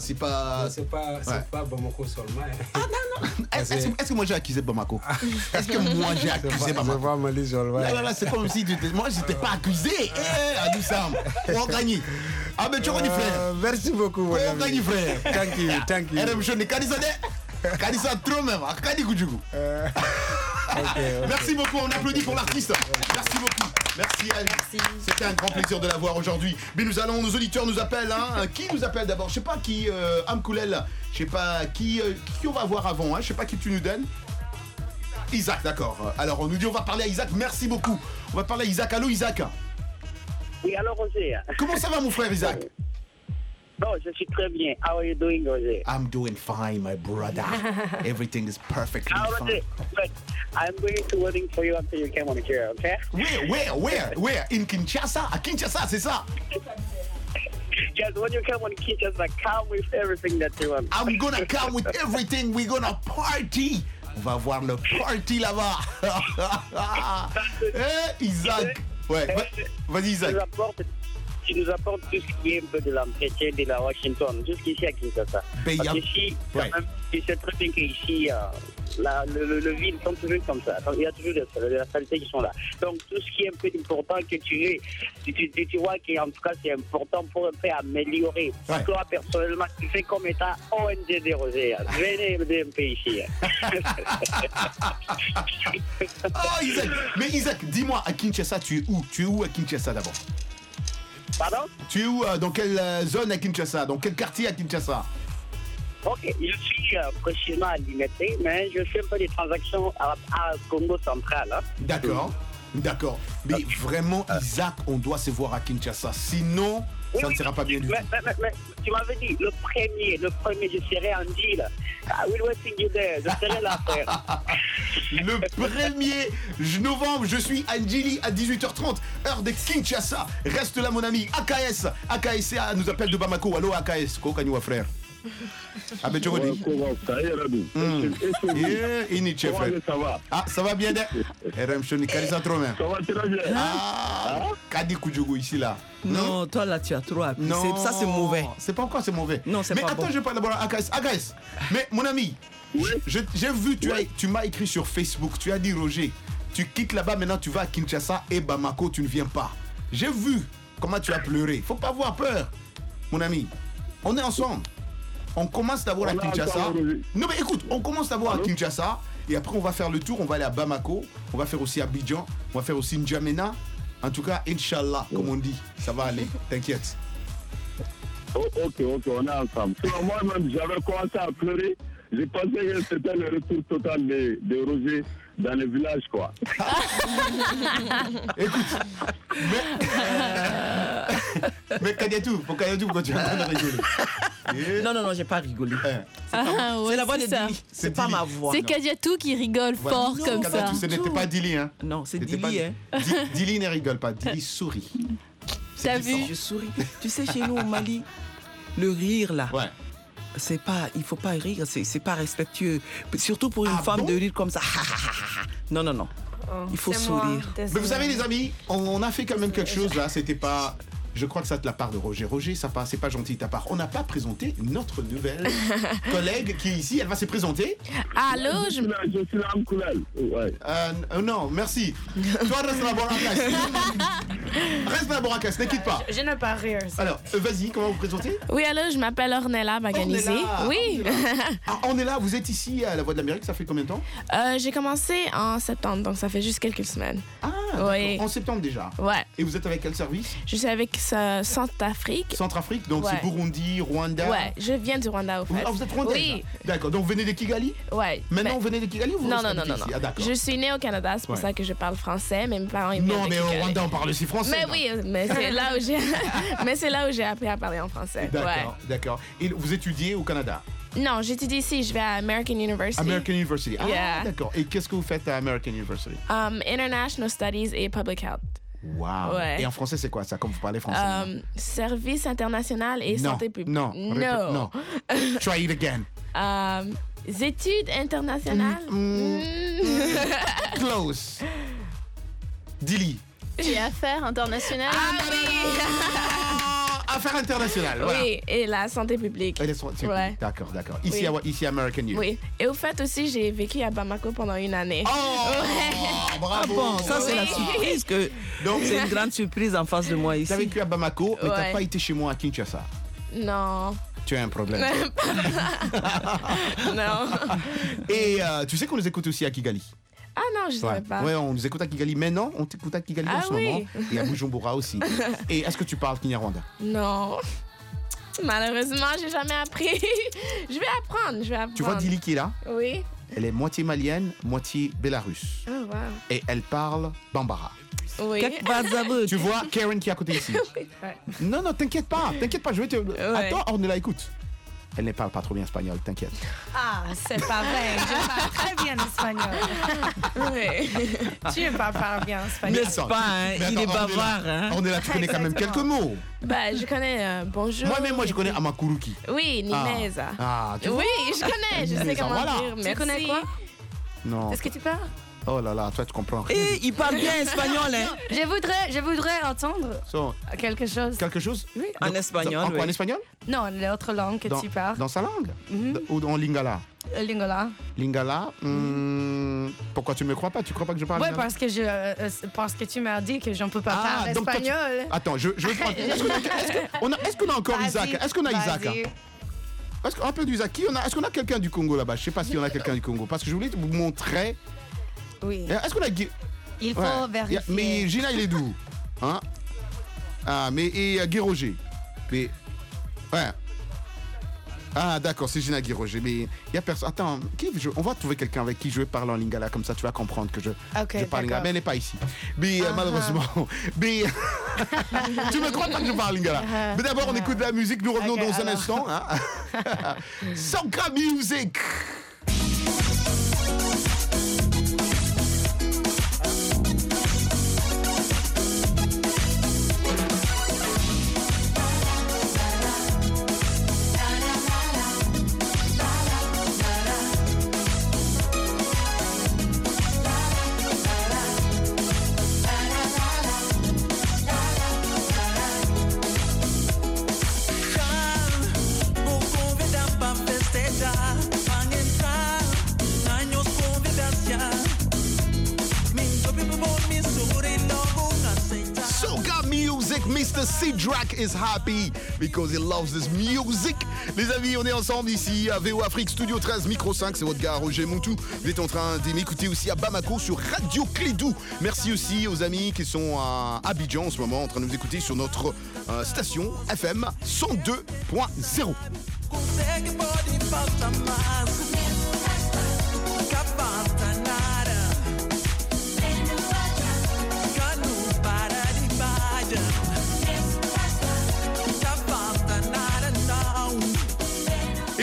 Bamako seulement. Ah non. Est-ce que moi j'ai accusé Bamako? Est-ce que moi j'ai accusé Bamako? C'est pas Mali seulement. Là, c'est comme si moi j'étais pas accusé. Anoussam, on gagne. Ah, mais tu as dit frère. Merci beaucoup. On gagne frère. Thank you. RM Show, Kadisa trop même. Kadi Kujugu. Merci beaucoup, on applaudit pour l'artiste. Merci beaucoup. Merci à lui. C'était un grand plaisir de l'avoir aujourd'hui. Mais nos auditeurs nous appellent. Qui nous appelle d'abord? Je sais pas qui, Amkoulel. Je sais pas qui on va voir avant. Je sais pas qui tu nous donnes. Isaac, d'accord. Alors on nous dit on va parler à Isaac. Merci beaucoup. On va parler à Isaac. Allô Isaac? Oui, alors Roger. Comment ça va mon frère Isaac? Non, je suis très bien. How are you doing, Roger? I'm doing fine, my brother. Everything is perfectly fine. But I'm going to waiting for you until you come on here, okay? Where? In Kinshasa? À Kinshasa, c'est ça? Yes, when you come on Kinshasa, come with everything that you want. I'm gonna come with everything. We're gonna party. On va voir le party là-bas. Isaac. Ouais, vas-y Isaac. Tu nous apportes tout ce qui est un peu de l'entretien de la Washington, jusqu'ici à Kinshasa. Parce qu'ici, quand même, tu sais très bien qu'ici, le ville sont toujours comme ça. Donc, il y a toujours de la saleté qui sont là. Donc, tout ce qui est un peu important que tu vois qu'en tout cas, c'est important pour un peu améliorer. Ouais. Toi, personnellement, tu fais comme état ONG des Rosés. Venez aider un peu ici. Oh, Isaac. Mais Isaac, dis-moi, à Kinshasa, tu es où? Tu es où à Kinshasa d'abord? Pardon? Tu es où? Dans quelle zone à Kinshasa? Dans quel quartier à Kinshasa? Ok, je suis précisément à Limité, mais je fais un peu des transactions à Congo central. Hein. D'accord. Mais vraiment, Isaac, on doit se voir à Kinshasa. Sinon, ça ne sera pas bien du tout. Mais tu m'avais dit, le premier, je serai en deal. I will wait you there. Je serai là, frère. Le 1er novembre, je suis à Ndjili à 18h30, heure de Kinshasa. Reste là, mon ami. AKS nous appelle de Bamako. Allô, AKS. Kokanywa, frère. Ah, ben, tu redis. Ça va bien, RM Shoni, Kalisa trop même. Ça va très bien. Kadi Kujugu ici là. Non, toi là tu as trop appris. Ça c'est mauvais. C'est pas pourquoi c'est mauvais. Non, c'est pas bon. Mais attends, je parle d'abord à AKS. Mais mon ami, j'ai vu, tu m'as écrit sur Facebook, tu as dit Roger, tu quittes là-bas, maintenant tu vas à Kinshasa et Bamako, tu ne viens pas. J'ai vu comment tu as pleuré. Faut pas avoir peur, mon ami. On est ensemble. On commence d'abord à Kinshasa. Non mais écoute, on commence d'abord à Kinshasa et après on va faire le tour, on va aller à Bamako, on va faire aussi Abidjan, on va faire aussi N'Djamena. En tout cas, Inch'Allah, comme on dit, ça va aller, t'inquiète. Ok, on est ensemble. Moi-même, j'avais commencé à pleurer. J'ai pensé que c'était le retour total de Roger dans le village, quoi. Écoute, Mais Kadiatou, pourquoi tu es en train de rigoler? Non, j'ai pas rigolé. C'est la voix de Dili. C'est pas ma voix. C'est Kadiatou qui rigole fort comme ça. Ce n'était pas Dili, hein? Non, c'est Dili, hein? Dili ne rigole pas, Dili sourit. T'as vu? Je souris. Tu sais, chez nous au Mali, le rire là. Ouais. C'est pas, il faut pas rire, c'est pas respectueux. Surtout pour une femme de rire comme ça. Non. Il faut sourire. Mais vous savez les amis, on a fait quand même quelque chose là, c'était pas... Je crois que c'est de la part de Roger. Roger, c'est pas gentil de ta part. On n'a pas présenté notre nouvelle collègue qui est ici. Elle va se présenter. Allô, je suis l'âme Koulal. Ouais. Non, merci. Toi, reste dans la Boracas. Reste dans la Boracas, n'inquiète pas. Je ne pas rire. Alors, vas-y, comment vous présentez? Oui, allô, je m'appelle Ornella Baganisé. Oui. Ornella, vous êtes ici à La Voix de l'Amérique, ça fait combien de temps? J'ai commencé en septembre, donc ça fait juste quelques semaines. Ah, oui. En septembre déjà? Ouais. Et vous êtes avec quel service? Je suis avec Centrafrique. Centrafrique, donc c'est Burundi, Rwanda. Ouais, je viens du Rwanda au fait. Ah, vous êtes rwandais? Oui. D'accord, donc vous venez de Kigali? Ouais. Maintenant, vous venez de Kigali ou vous Non. Ah, d'accord. Je suis née au Canada, c'est pour ça que je parle français, mais mes parents ils viennent Non, de mais Kigali. au Rwanda, on parle aussi français. Mais oui, mais c'est là où j'ai c'est là où j'ai appris à parler en français. D'accord. Et vous étudiez au Canada? Non, j'étudie ici, je vais à American University. American University. Ah, yeah. D'accord. Et qu'est-ce que vous faites à American University? International Studies et Public Health. Wow. Ouais. Et en français, c'est quoi ça, comme vous parlez français? Service international et santé publique. Non. Try it again. Études internationales. Close. Dili. Et affaires internationales. Affaires internationales, voilà. Oui, et la santé publique. Ouais. D'accord. Ici, à American U. Oui. Et au fait aussi, j'ai vécu à Bamako pendant une année. Bravo. Ah bon, ça c'est la surprise que. Donc c'est une grande surprise en face de moi ici. Tu as vécu à Bamako, mais t'as pas été chez moi à Kinshasa. Non. Tu as un problème. Non. Et tu sais qu'on nous écoute aussi à Kigali. Ah non, je ne savais pas. Ouais, on nous écoute à Kigali. Maintenant, on t'écoute à Kigali en ce moment. Et à Bujumbura aussi. Et est-ce que tu parles Kinyarwanda? Non. Malheureusement, j'ai jamais appris. Je vais apprendre. Tu vois Dili qui est là? Oui. Elle est moitié malienne, moitié bélarusse. Oh, wow. Et elle parle bambara. Oui. Tu vois Karen qui est à côté ici? Ouais. Non, t'inquiète pas. Je vais te... Attends, Ornella, écoute. Elle ne parle pas trop bien espagnol, t'inquiète. Ah, c'est pas vrai. Je parle très bien espagnol. Oui. Tu ne parles pas bien espagnol. N'est-ce pas, hein? Il est bavard. Hein? Ornella, tu connais quand même quelques mots. Bah, je connais bonjour. Moi, je connais Amakuruki. Oui, Nimeza. Tu vois? Oui, je connais. Je sais comment dire. Tu connais quoi? Non. Est-ce que tu parles? Oh là là, toi tu comprends. Et il parle bien espagnol, hein? Je voudrais entendre quelque chose. Quelque chose? Oui. En espagnol. En espagnol? Non, l'autre langue que tu parles. Dans sa langue? Ou en lingala? Lingala. Pourquoi tu ne me crois pas? Tu crois pas que je parle lingala? Oui, parce que tu m'as dit que je ne peux pas parler espagnol. Attends, je vais prendre... Est-ce qu'on a encore Isaac? Est-ce qu'on a Isaac? Un peu d'Isaac. Est-ce qu'on a quelqu'un du Congo là-bas? Je ne sais pas si on a quelqu'un du Congo. Parce que je voulais vous montrer... Oui. Est-ce qu'on a... Il faut vérifier. Mais Gina, il est d'où? Hein? Ah, mais... Et Guy Roger. Mais... Ouais. Ah, d'accord, c'est Gina Guy Roger. Mais il n'y a personne... Attends, on va trouver quelqu'un avec qui je vais parler en lingala. Comme ça, tu vas comprendre que je parle lingala. Mais elle n'est pas ici. Mais malheureusement... Mais... tu ne me crois pas que je parle lingala. Mais d'abord, on écoute de la musique. Nous revenons dans un instant. Hein? Soca Music. Mr. Sidrak is happy because he loves this music. Les amis, on est ensemble ici à VO Afrique Studio 13 Micro 5. C'est votre gars Roger Montou. Vous êtes en train de m'écouter aussi à Bamako sur Radio Clédou. Merci aussi aux amis qui sont à Abidjan en ce moment en train de nous écouter sur notre station FM 102.0.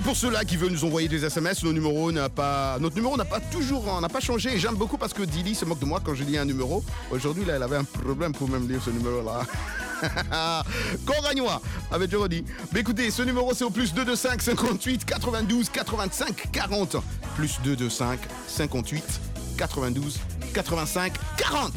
Et pour ceux-là qui veulent nous envoyer des SMS, notre numéro n'a pas changé. Et j'aime beaucoup parce que Dili se moque de moi quand je lis un numéro. Aujourd'hui, là, elle avait un problème pour même lire ce numéro-là. Coragnois avec Jérôme. Mais écoutez, ce numéro c'est au plus 225 58 92 85 40. Plus 225 58 92 85 40.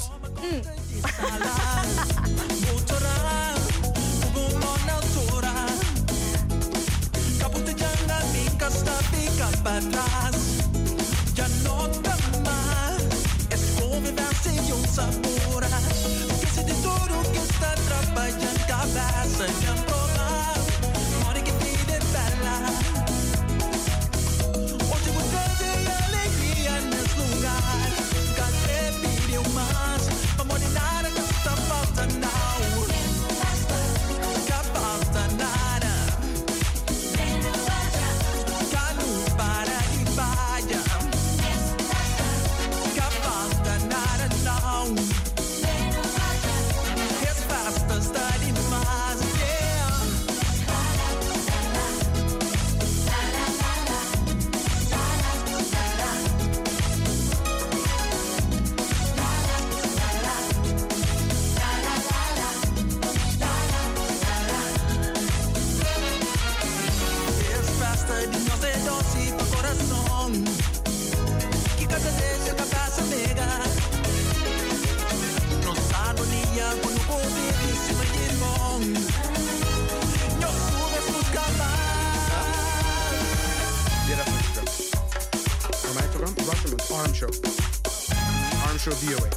Arm Show VOA.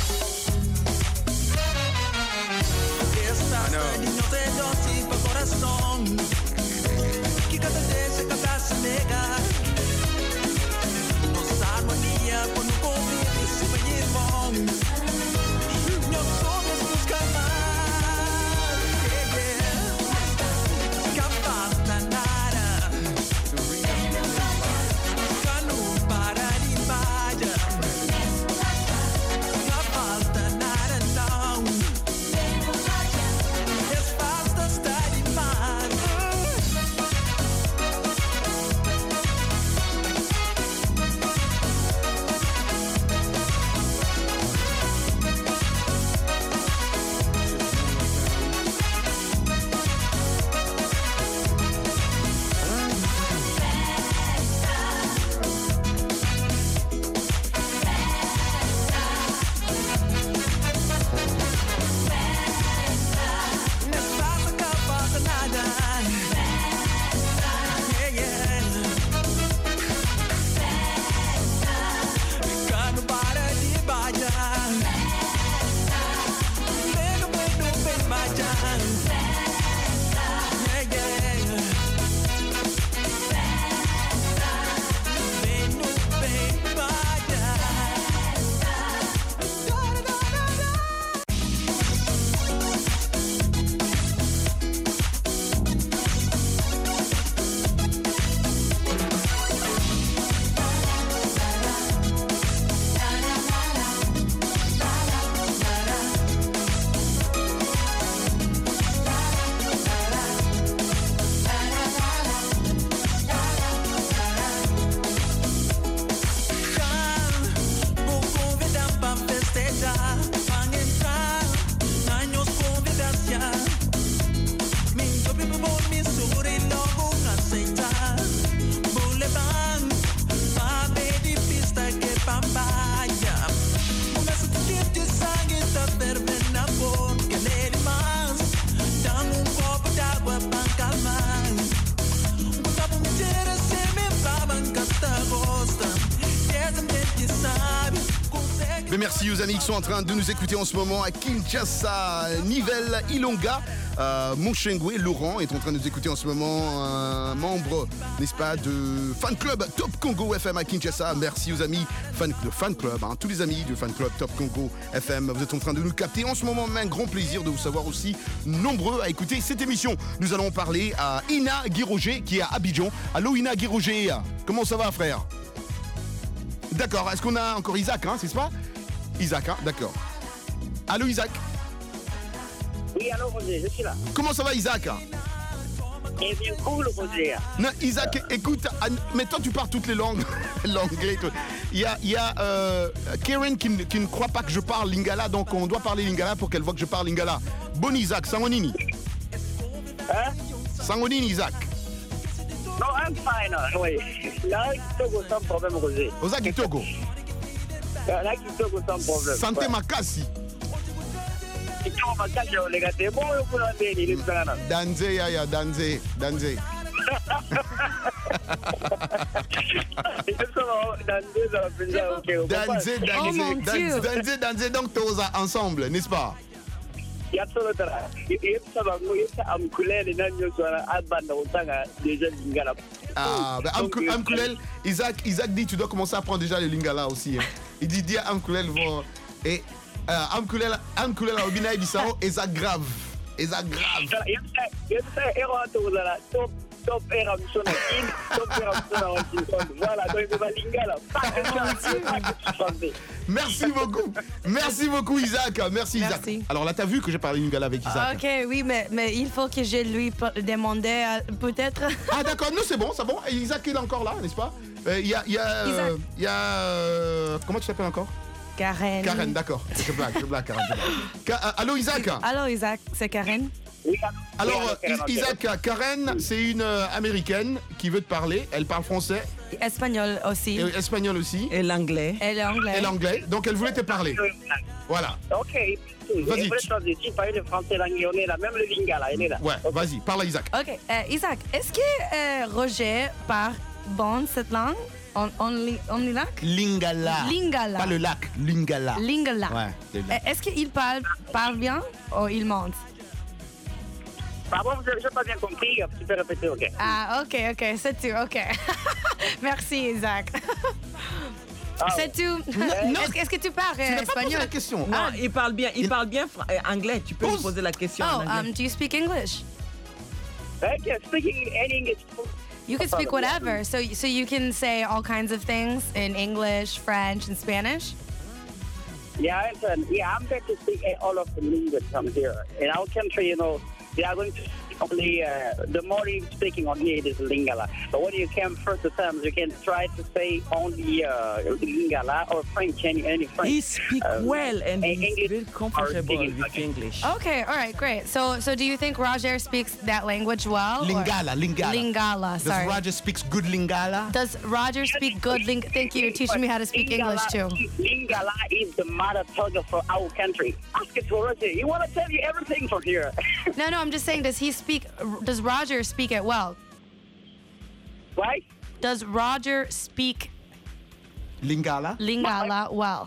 Merci aux amis qui sont en train de nous écouter en ce moment à Kinshasa, Nivelle, Ilonga. Monchengwe, Laurent est en train de nous écouter en ce moment, un membre, n'est-ce pas, de Fan Club Top Congo FM à Kinshasa. Merci aux amis de Fan Club, tous les amis du Fan Club Top Congo FM. Vous êtes en train de nous capter en ce moment, un grand plaisir de vous savoir aussi nombreux à écouter cette émission. Nous allons parler à Ina Guiroger qui est à Abidjan. Allô Ina Guiroger, comment ça va frère? D'accord, est-ce qu'on a encore Isaac, c'est pas Isaac, d'accord. Allô Isaac? Oui, allô Roger, je suis là. Comment ça va Isaac? est bien cool, Roger. Non, Isaac, écoute, mais toi tu parles toutes les langues, l'anglais. Il y a Karen qui ne croit pas que je parle lingala, donc on doit parler lingala pour qu'elle voit que je parle lingala. Bon Isaac, Sangonini. Hein? Sangonini, Isaac. Non, I'm fine, oui. Là, Togo sans problème, Roger. Ozaki Togo. Là, Togo sans problème. Santé Makasi. Danze, yaya, danze. Danze, donc tous ensemble, n'est-ce pas? Ah, ben Amkulel, Isaac dit tu dois commencer à prendre déjà les lingala aussi. Hein. Il dit à Amkulel et Amkulel Obina Bissau et ça grave. Et ça grave. Top voilà, donc il va lingala. Merci beaucoup Isaac. Merci Isaac. Alors là t'as vu que j'ai parlé lingala avec Isaac. Ok, oui, mais il faut que je lui demande peut-être. Ah d'accord, non c'est bon. Isaac est encore là, n'est-ce pas? Il y a comment tu t'appelles encore? Karen. Karen, d'accord. Je blague, Karen. Allô Isaac? Allô Isaac, c'est Karen. Alors Isaac, Karen, c'est une américaine qui veut te parler. Elle parle français. Espagnol aussi. Et l'anglais. Et l'anglais. Donc elle voulait te parler. Voilà. Ok. Vas-y. Tu parles le français, l'anglais, on est là. Même le lingala, elle est là. Ouais, vas-y, parle à Isaac. Ok. Isaac, est-ce que Roger parle bon cette langue? Only lac? Lingala. Pas le lac, lingala. Ouais. Est-ce qu'il parle bien ou il ment? Pardon, je n'ai pas bien compris. Tu peux répéter, ok. Ah, ok, c'est tout, ok. Merci, Isaac. C'est tout. Est-ce que tu parles espagnol? La question. Non, il parle bien anglais. Tu peux lui poser la question en anglais. Do you speak English? Speaking in English. You can speak whatever. So you can say all kinds of things in English, French, and Spanish? Yeah, I'm going to speak all of the languages from here. In our country, they are going to speak only, the more you speaking on here, it is Lingala. But when you come first time, you can try to say only Lingala or French, any French. He speaks well and he's very comfortable with English. Okay, all right, great. So do you think Roger speaks that language well? Lingala. Lingala, sorry. Does Roger speak good Lingala? Does Roger speak good Lingala? Thank you, you're teaching me how to speak English too. Lingala is the mother tongue for our country. Ask it to Roger. He want to tell you everything from here. No, I'm just saying, does Roger speak it well? Right? Does Roger speak Lingala well?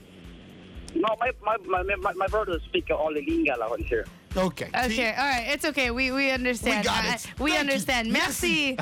No, my brother speak only Lingala on here. Okay. Okay, all right. It's okay. We understand. We understand. Merci.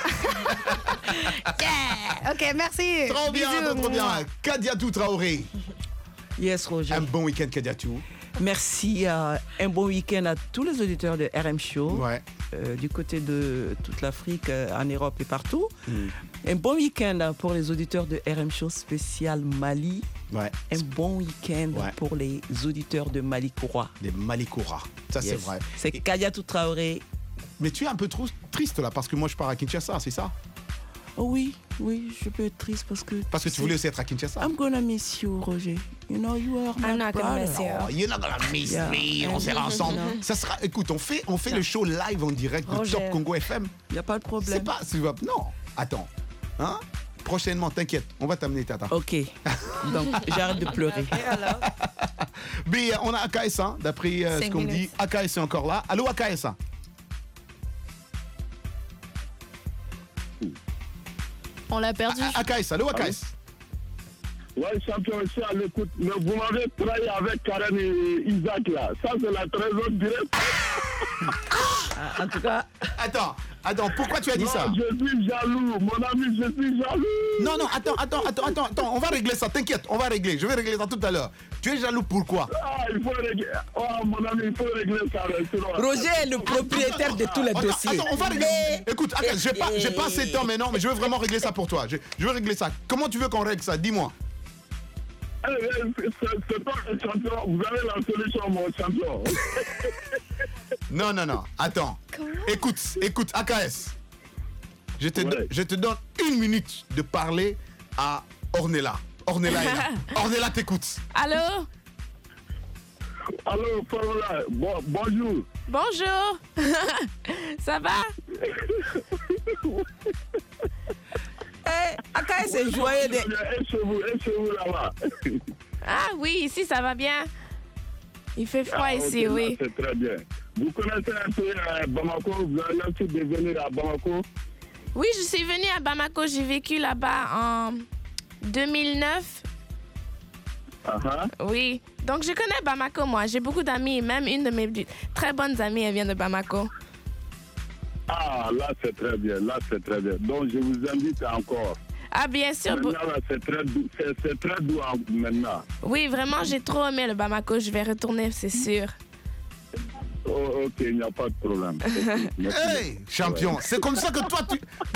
Yeah. Okay, merci. Trop bien. Kadiatou Traoré. Yes, Roger. Un bon week-end, Kadiatou. Merci. Un bon week-end à tous les auditeurs de RM Show. Ouais. Du côté de toute l'Afrique, en Europe et partout. Un bon week-end pour les auditeurs de RM Show spécial Mali. Ouais. Un bon week-end pour les auditeurs de Malikoura. Les Malikoura, ça c'est vrai. C'est Kadiatou Traoré. Mais tu es un peu trop triste là, parce que moi je pars à Kinshasa, c'est ça? Oh oui, je peux être triste parce que... Parce que tu voulais aussi être à Kinshasa. I'm gonna miss you, Roger. You know, you are my I'm not gonna miss you. Oh, you're not gonna miss me. On sera ensemble. Ça sera... Écoute, on fait le show live en direct de Top Congo FM. Il n'y a pas de problème. Non, attends. Hein? Prochainement, t'inquiète, on va t'amener Tata. Ok, donc j'arrête de pleurer. Okay, alors. Mais on a AKS, hein, d'après ce qu'on me dit. AKS est encore là. Allô, AKS? On l'a perdu. AKS, allô, AKS? Ouais, champion, je suis à l'écoute. Mais vous m'avez trahi avec Karen et Isaac là. Ça, c'est la trésor directe. En tout cas. Attends, pourquoi tu as dit ça? Je suis jaloux, mon ami, je suis jaloux. Non, attends, on va régler ça, t'inquiète, on va régler. Je vais régler ça tout à l'heure. Tu es jaloux pourquoi? Il faut régler. Oh, mon ami, il faut régler ça. Roger est le propriétaire de tous les dossiers. Attends, on va régler. Écoute, j'ai pas assez de temps maintenant, mais je veux vraiment régler ça pour toi. Je veux régler ça. Comment tu veux qu'on règle ça? Dis-moi. C'est pas le champion. Vous avez la solution, mon champion. Non. Attends. Comment? Écoute, AKS. Je te donne 1 minute de parler à Ornella. Ornella est là. Ornella t'écoute. Allô? Allô, Forola. Bonjour. Bonjour. Ça va? AKS c'est joyeux de... Et chez vous là-bas? Ah oui, ici ça va bien. Il fait froid ici, oui. C'est très bien. Vous connaissez un peu Bamako? Vous avez l'habitude de venir à Bamako? Oui, je suis venue à Bamako. J'ai vécu là-bas en 2009. Oui. Donc, je connais Bamako, moi. J'ai beaucoup d'amis. Même une de mes très bonnes amies, elle vient de Bamako. Ah, là, c'est très bien. Donc, je vous invite encore. Ah, bien sûr. Maintenant, c'est très doux maintenant. Oui, vraiment, j'ai trop aimé le Bamako. Je vais retourner, c'est sûr. Oh, ok, il n'y a pas de problème. Hey, champion, c'est comme ça que toi tu...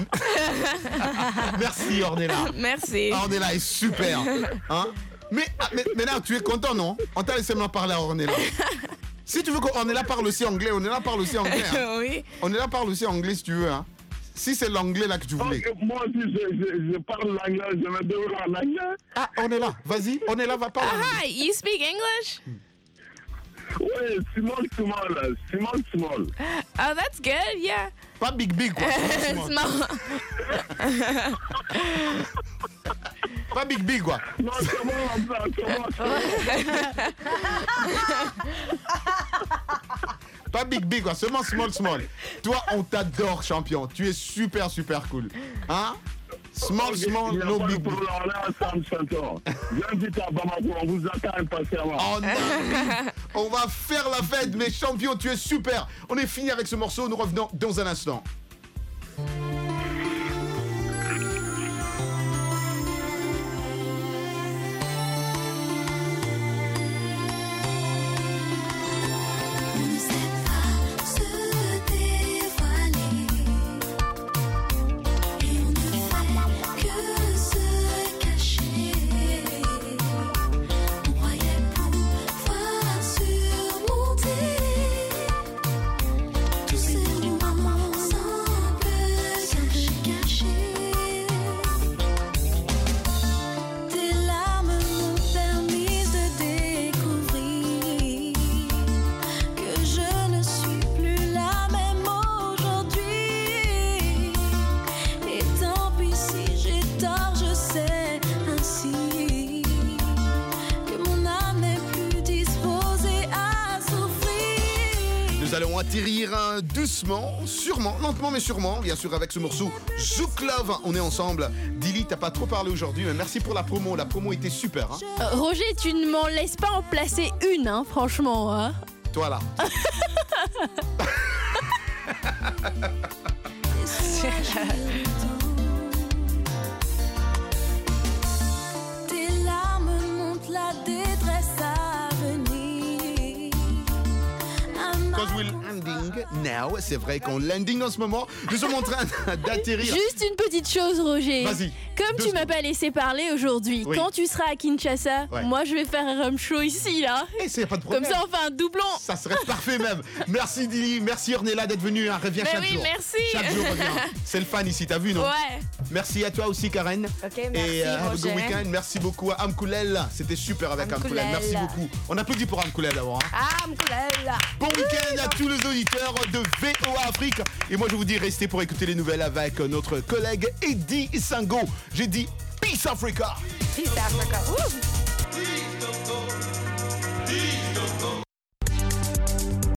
Merci Ornella. Merci. Ornella est super. Hein? Mais maintenant, tu es content, non? On t'a laissé me parler à Ornella. Si tu veux qu'Ornella parle aussi anglais, Ornella parle aussi anglais. Hein? Oui. Ornella parle aussi anglais si tu veux. Hein? Si c'est l'anglais là que tu voulais. Moi aussi, je parle l'anglais, je me déroule en anglais. Ah, Ornella, vas-y, Ornella va parler. Ah, you speak English? Oui, small. Oh, that's good, yeah. Pas big, quoi. Small. Pas big, quoi. Non, comment. Pas big, quoi. Seulement small. Toi, on t'adore, champion. Tu es super cool. Hein? Small, no big. On est ensemble, champion. J'invite à Bamako, on vous attend impatiemment. Oh non, on va faire la fête, mais champion, tu es super. On est fini avec ce morceau, nous revenons dans un instant. Atterrir doucement, sûrement, lentement mais sûrement, bien sûr avec ce morceau Zouk Love, on est ensemble. Dili, t'as pas trop parlé aujourd'hui, mais merci pour la promo était super. Hein. Roger, tu ne m'en laisses pas en placer une, hein, franchement. Hein. Toi là. Tes larmes montrent la détresse à venir. Because we're landing now, c'est vrai qu'on landing en ce moment. Nous sommes en train d'atterrir. Juste une petite chose, Roger. Vas-y. Comme tu m'as pas laissé parler aujourd'hui, oui. Quand tu seras à Kinshasa, moi je vais faire un rum show ici, là. Et c'est pas de problème. Comme ça, on fait un doublon. Ça serait parfait même. Merci Dili, merci Ornella d'être venue. Hein. Reviens chaque jour. Merci. Chaque jour, reviens. C'est le fan ici, t'as vu, non? Ouais. Merci à toi aussi, Karen. Ok, merci. Et have a good Roger. weekend. Merci beaucoup à Amkoulel. C'était super avec Amkoulel. Merci beaucoup. On applaudit pour Amkoulel d'abord. Hein. Amkoulel. Bon week-end à tous les auditeurs de VOA Afrique. Et moi, je vous dis, restez pour écouter les nouvelles avec notre collègue Eddie Sango. J'ai dit Peace Africa. Peace Africa. Woo.